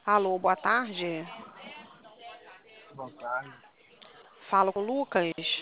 Alô, boa tarde. Boa tarde. Falo com o Lucas.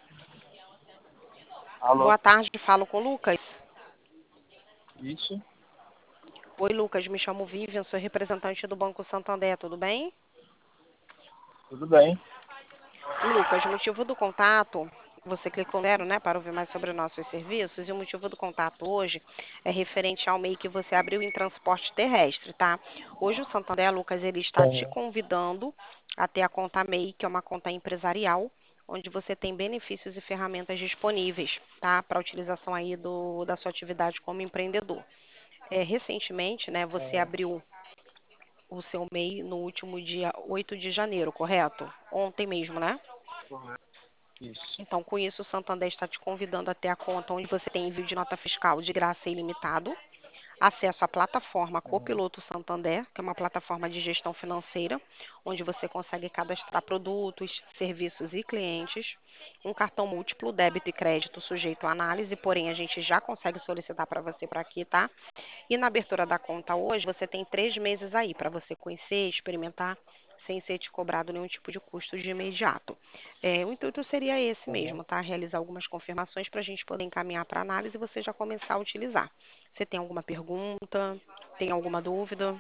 Alô? Boa tarde, falo com o Lucas. Isso? Oi, Lucas, me chamo Vivian, sou representante do Banco Santander, tudo bem? Tudo bem? Lucas, motivo do contato, você clicou zero, né, para ouvir mais sobre nossos serviços, e o motivo do contato hoje é referente ao MEI que você abriu em transporte terrestre, tá? Hoje o Santander, Lucas, ele está te Uhum. convidando a ter a conta MEI, que é uma conta empresarial, onde você tem benefícios e ferramentas disponíveis, tá? Para utilização aí da sua atividade como empreendedor. Recentemente, né, você Uhum. abriu o seu MEI no último dia 8 de janeiro, correto? Ontem mesmo, né? Correto. Isso. Então, com isso, o Santander está te convidando a ter a conta onde você tem envio de nota fiscal de graça e ilimitado, acesso à plataforma Uhum. Copiloto Santander, que é uma plataforma de gestão financeira, onde você consegue cadastrar produtos, serviços e clientes, um cartão múltiplo, débito e crédito sujeito à análise, porém a gente já consegue solicitar para você para aqui, tá? E na abertura da conta hoje, você tem 3 meses aí para você conhecer, experimentar, sem ser te cobrado nenhum tipo de custo de imediato. O intuito seria esse Uhum. mesmo, tá? Realizar algumas confirmações para a gente poder encaminhar para análise e você já começar a utilizar. Você tem alguma pergunta? Tem alguma dúvida?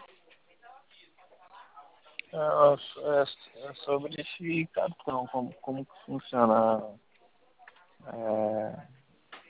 É sobre esse cartão, como que funciona é,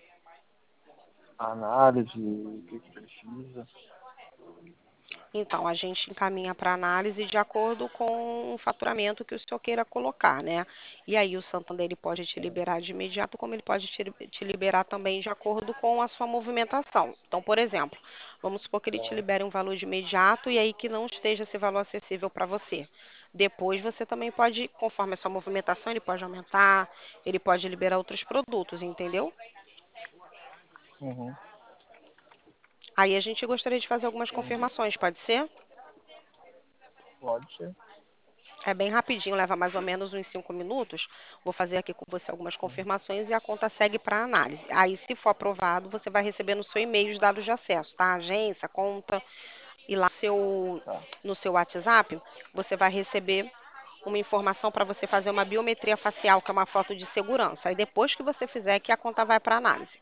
a análise, o que precisa. Então, a gente encaminha para análise de acordo com o faturamento que o senhor queira colocar, né? E aí o Santander ele pode te liberar de imediato, como ele pode te liberar também de acordo com a sua movimentação. Então, por exemplo, vamos supor que ele te Certo. libere um valor de imediato e aí que não esteja esse valor acessível para você. Depois você também pode, conforme a sua movimentação, ele pode aumentar, ele pode liberar outros produtos, entendeu? Uhum. Aí a gente gostaria de fazer algumas Entendi. confirmações, pode ser? Pode ser. É bem rapidinho, leva mais ou menos uns 5 minutos. Vou fazer aqui com você algumas Uhum. confirmações e a conta segue para análise. Aí, se for aprovado, você vai receber no seu e-mail os dados de acesso, tá? Agência, conta, e lá Tá. no seu WhatsApp, você vai receber uma informação para você fazer uma biometria facial, que é uma foto de segurança. Aí, depois que você fizer, que a conta vai para análise.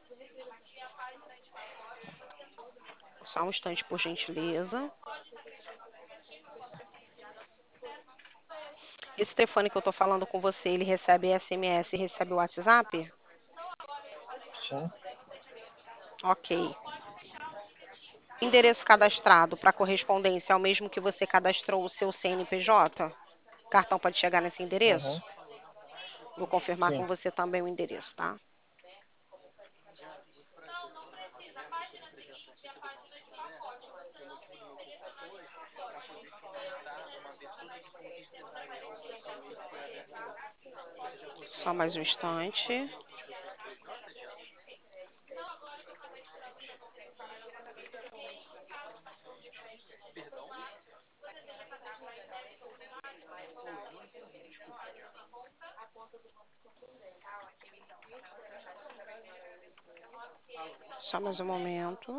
Só um instante, por gentileza. Esse telefone que eu estou falando com você, ele recebe SMS e recebe o WhatsApp? Sim. Ok. Endereço cadastrado para correspondência é o mesmo que você cadastrou o seu CNPJ? Cartão pode chegar nesse Uhum. endereço? Vou confirmar com Sim. você também o endereço, tá? Só mais um instante. Só mais um momento.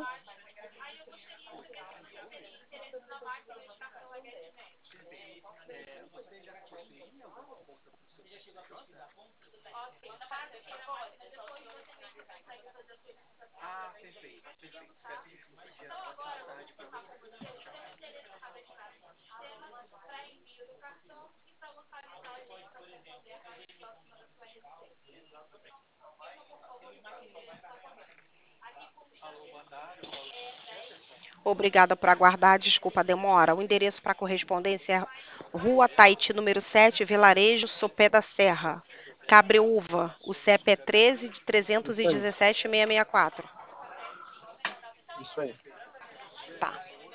Obrigada por aguardar, desculpa a demora. O endereço para correspondência é Rua Taiti, número 7, Vilarejo, Sopé da Serra, Cabreúva. O CEP é 13 de Isso aí. 317 664. Isso aí. Tá,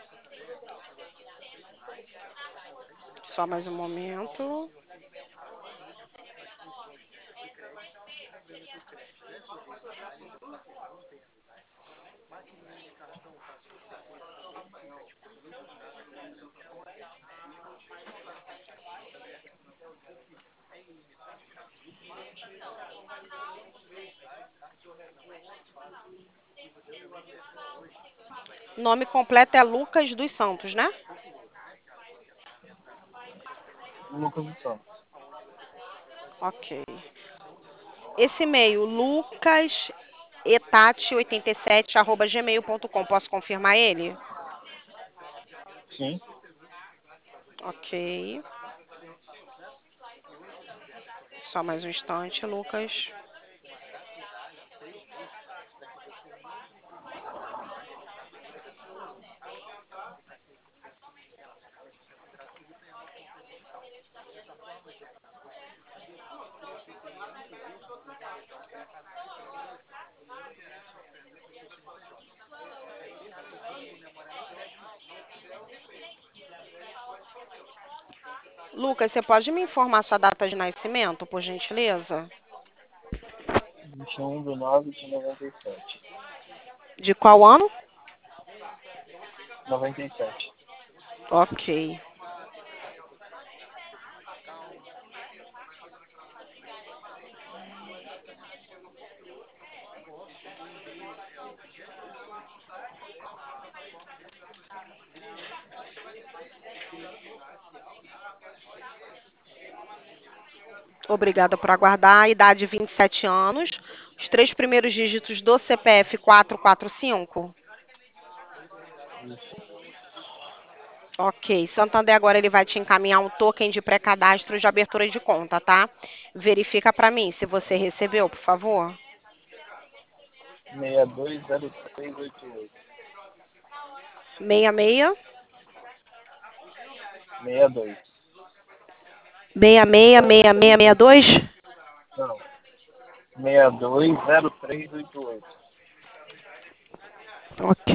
só mais um momento. Nome completo é Lucas dos Santos, né? Lucas dos Santos. Ok. Esse e-mail, lucasetate87@gmail.com. Posso confirmar ele? Sim. Ok. Só mais um instante, Lucas. Lucas, você pode me informar sua data de nascimento, por gentileza? 21/9/97. De qual ano? 97. Ok. Obrigada por aguardar. Idade 27 anos. Os três primeiros dígitos do CPF 445. Isso. Ok. Santander agora ele vai te encaminhar um token de pré-cadastro de abertura de conta, tá? Verifica para mim se você recebeu, por favor. 620388. 66 62. 666662. Não. 620388. Ok.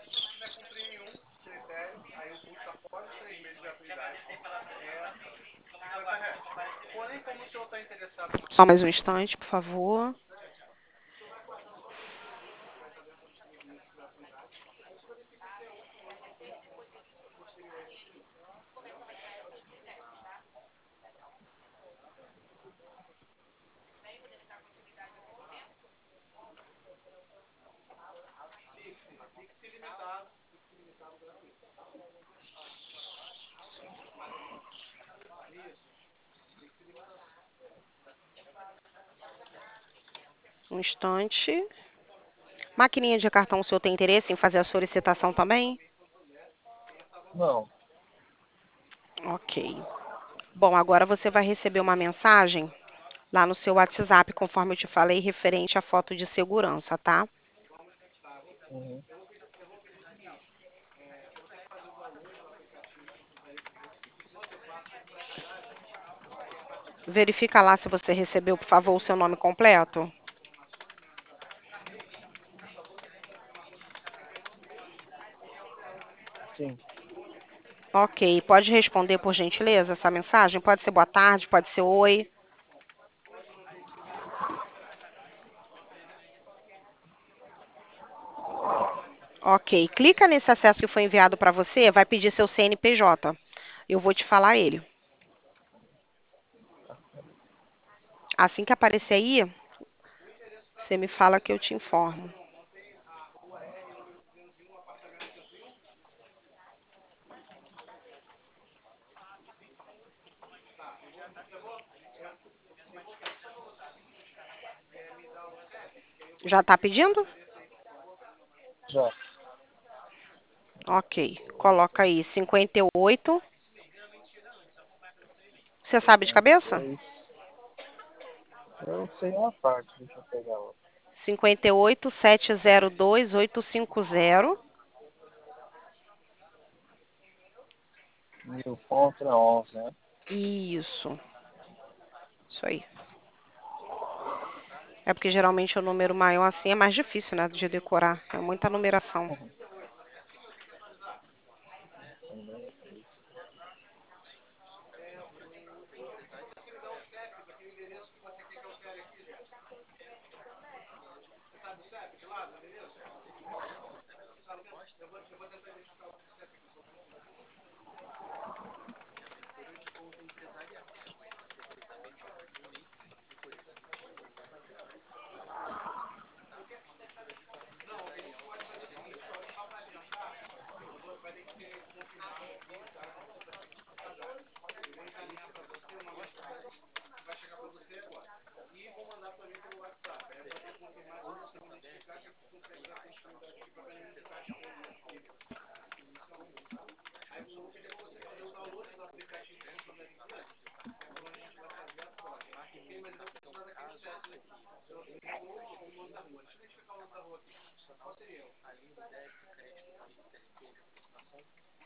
Só mais um instante, por favor. Um instante. Maquininha de cartão, o senhor tem interesse em fazer a solicitação também? Não. Ok. Bom, agora você vai receber uma mensagem lá no seu WhatsApp, conforme eu te falei, referente à foto de segurança, tá? Uhum. Verifica lá se você recebeu, por favor, o seu nome completo. Sim. Ok. Pode responder, por gentileza, essa mensagem? Pode ser boa tarde, pode ser oi. Ok. Clica nesse acesso que foi enviado para você, vai pedir seu CNPJ. Eu vou te falar ele. Assim que aparecer aí, você me fala que eu te informo. Já está pedindo? Já. Ok. Coloca aí 58. Você sabe de cabeça? 52. Eu sei uma parte, deixa eu pegar ela. 58 702 850. 1000 contra 11, né? Isso. Isso aí. É porque geralmente o número maior assim é mais difícil, né, de decorar. É muita numeração. Uhum. Também.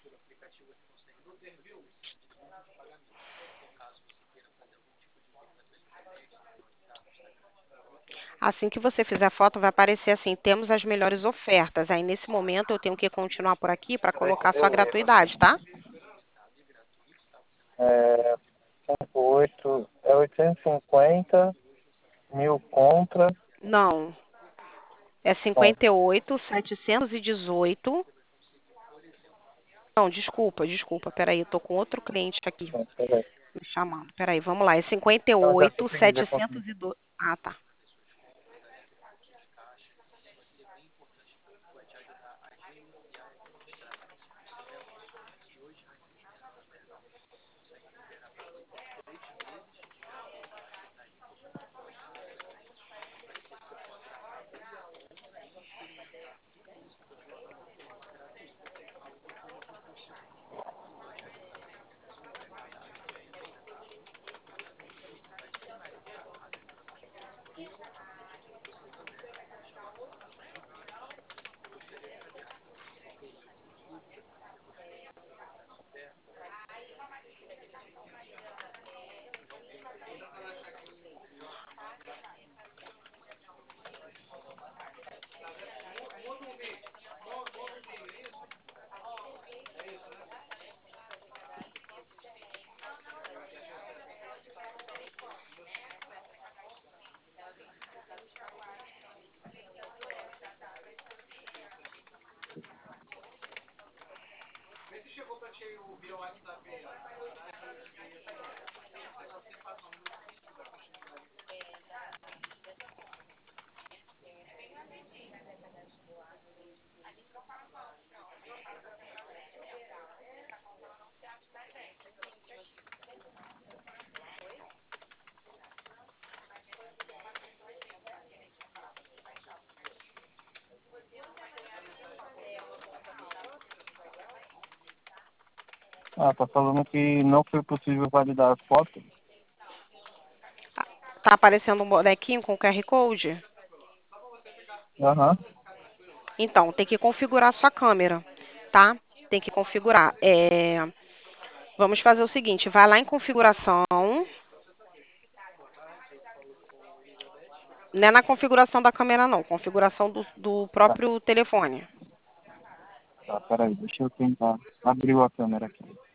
Assim que você fizer a foto, vai aparecer assim: temos as melhores ofertas. Aí, nesse momento, eu tenho que continuar por aqui para Peraí que colocar sua deu erro gratuidade, aqui. tá? É, 8, é 850 mil contra. Não, é Bom, 58.718. Não, desculpa, peraí, eu tô com outro cliente aqui bom, peraí. me chamando. Peraí, vamos lá, é cinquenta e Não, já oito consegui, já setecentos consegui. e dois. Ah, tá. Ah, tá falando que não foi possível validar a foto. Tá aparecendo um bonequinho com QR Code? Aham. Então, tem que configurar sua câmera, tá? Tem que configurar. Vamos fazer o seguinte: vai lá em configuração. Não é na configuração da câmera, não. Configuração do Tá, próprio telefone. tá, peraí, deixa eu tentar. Abriu a câmera aqui.